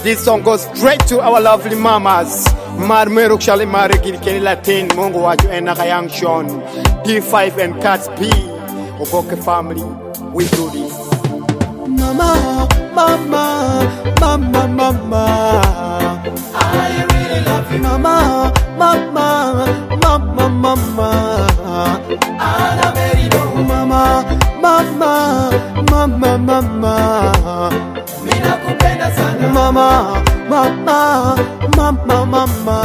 This song goes straight to our lovely mamas. Marmero Shali Marigil Kenny Latin, Mongo Wajo and Nakayang Sean, D5 and Cats P. Ogoke family, we do this. Mama, mama, mama, mama, I really love you. Mama, mama, mama, mama, Anna Mary, mama, mama, mama, mama, Mina kupenda sana. Mama, mama, mama, mama.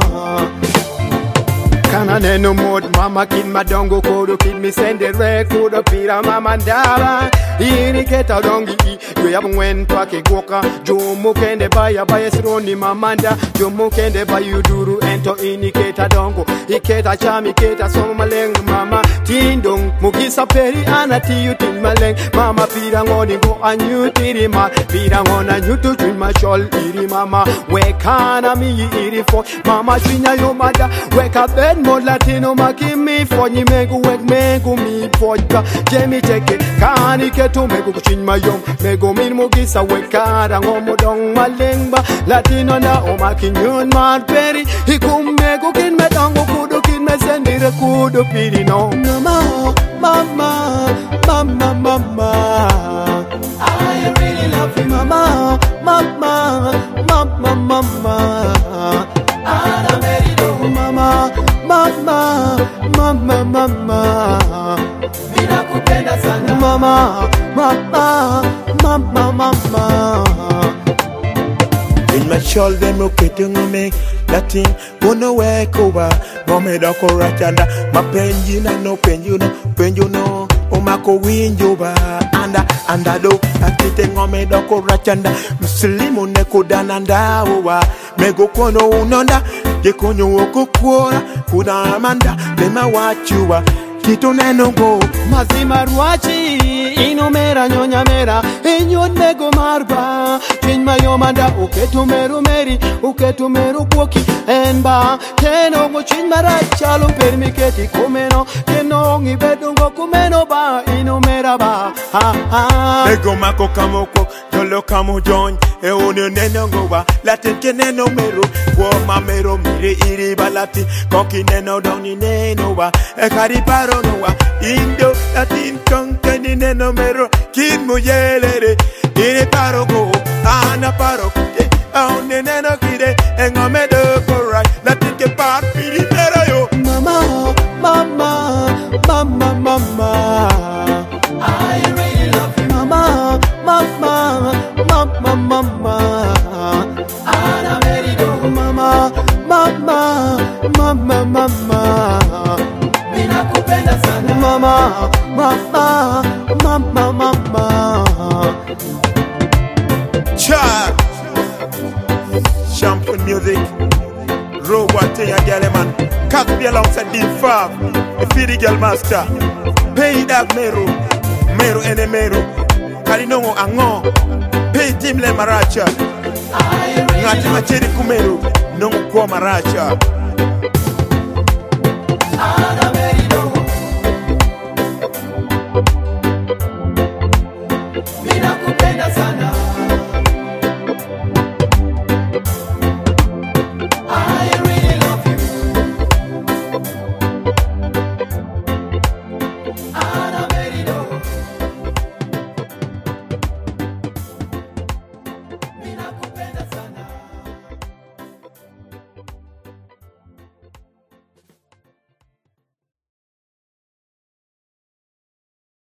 Kana neno mod mama kin madongo kodo kin mi sende re kodo pira mama ndaba ini keta dongi yo ya mwen to ke goka jomo kende baya sironi mamanda jomo kende bayu duru ento ini keta dongo iketa chami keta so maleng mama tindong mugisa peri ana tiyu tin maleng mama pira ngoni go anyu tiri ma pira ngona nyutu twin ma shol iri mama we kana mi iri fo mama twinya yo mada we ka ben mo latino makimi fo ni megu wek megu mi podka jemi cheke kani keto megu kuchin mayom megu min mugisa we kara ngomo dong malengba latino na o makinyun mar peri hikum megu kin medongo kudu kin mesendire kudu piri no mama mama mama mama I really love you mama mama mama mama Anna Mary mama mama mama mama Mina kupenda sana mama mama mama mama In my shoulder mo ketungo me Latin Bono we koba Ngome doko rachanda Mapenji na no penju no Omako winjoba Anda do Akite ngome doko rachanda Muslimu neko dananda owa Mego kono unonda Yekonyo oko kuora Kuna amanda Lema wachuwa Kito neno go Mazima ruachi Inomera nyonya mera Inyon nego marba Chinma yomanda Uketumeru meri Uketumeru kuoki Enba Keno go chinma rachalo Permiketi kumeno Keno ngibedungo kumeno ba Inomera ba Ha ha Ego mako kamoko Tolo kamo join E ono neno go ba Latin ke neno meru Woma mero mire iri balati Koki neno doni neno ba E kariparo no wa Indo Latin konke ni neno mero Kin mo yelere Iri paro go Ana paro kute Aone neno kide E ngome do korai Latin ke par piri mero yo Mama, mama, mama, mama I really love you Mama, mama, mama, mama Anna Mary mama, mama, mama, mama Mina kupenda sana mama, mama, mama, mama Char Champion music Robot ya Galeman Cat be alongside D5 A Fidi Girl Master Pay that Mero ene Mero Kalinongo Ango Pay Timle Maracha Ngati macheri kumero Nongo kwa Maracha